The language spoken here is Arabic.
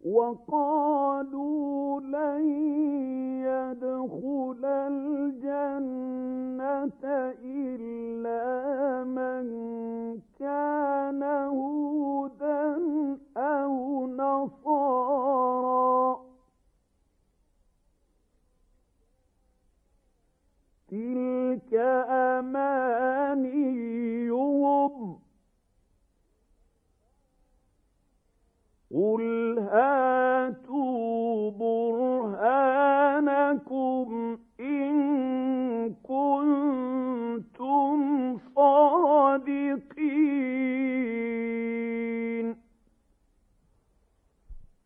وقالوا لن يدخل الجنة إلا من كان هودا أو نصارى تلك أمانيهم قل هاتوا برهانكم